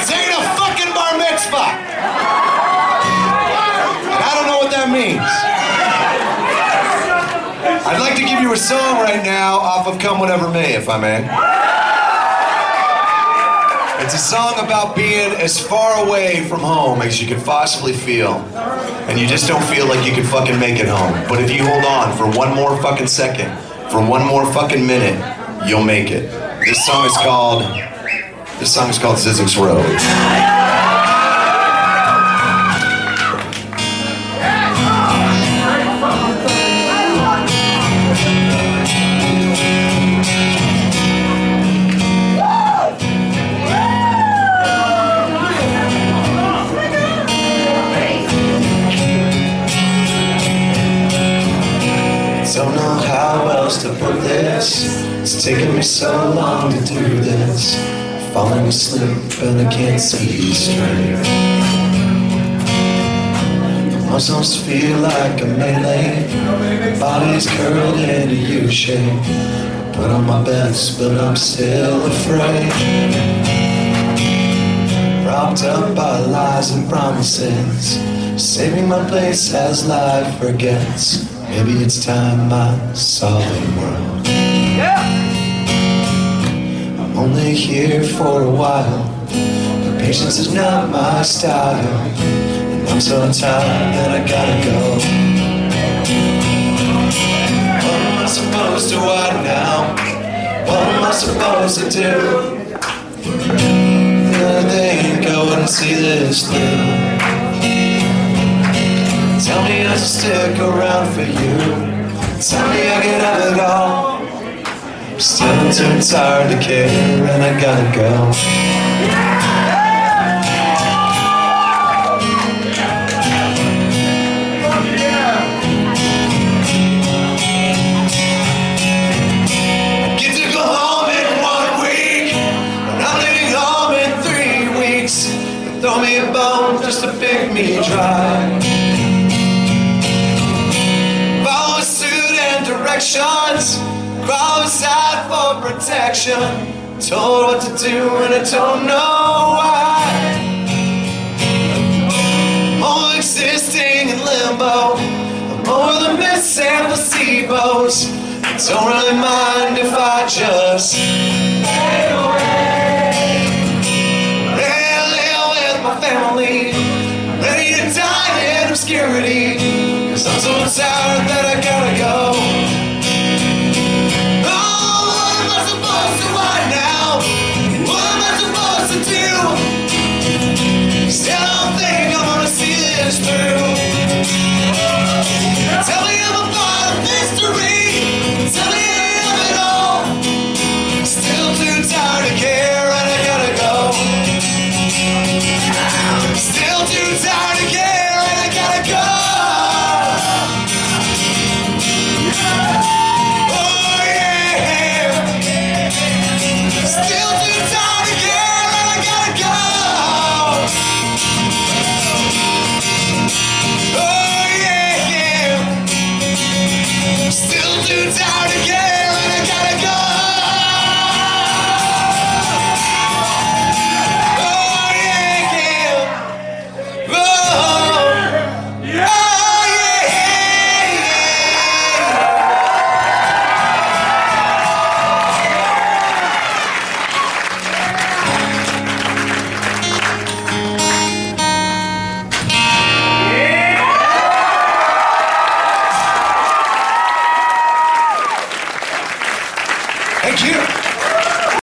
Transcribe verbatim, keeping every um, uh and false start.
This ain't a fucking bar mitzvah. And I don't know what that means. I'd like to give you a song right now off of Come Whatever May, if I may. It's a song about being as far away from home as you could possibly feel. And you just don't feel like you can fucking make it home. But if you hold on for one more fucking second, for one more fucking minute, you'll make it. This song is called, this song is called Zizek's Road. Don't know how else to put this. It's taken me so long to do this. Falling asleep and I can't see straight. Muscles feel like a melee. Body's curled in a U shape. Put on my best, but I'm still afraid. Propped up by lies and promises. Saving my place as life forgets. Maybe it's time I saw the world. Yeah. I'm only here for a while. But patience is not my style. And I'm so tired that I gotta go. What am I supposed to watch now? What am I supposed to do? I think I wouldn't see this through. Tell me I should stick around for you. Tell me I can have it all. I'm still too tired to care and I gotta go. I get to go home in one week, and I'm leaving home in three weeks. Throw me a bone just to pick me dry. Directions, crawl inside for protection. Told what to do and I don't know why. I'm all existing in limbo. I'm over the myths and placebos. I don't really mind if I just fade away. Ready to live with my family, ready to die in obscurity. Cause I'm so tired that I gotta go.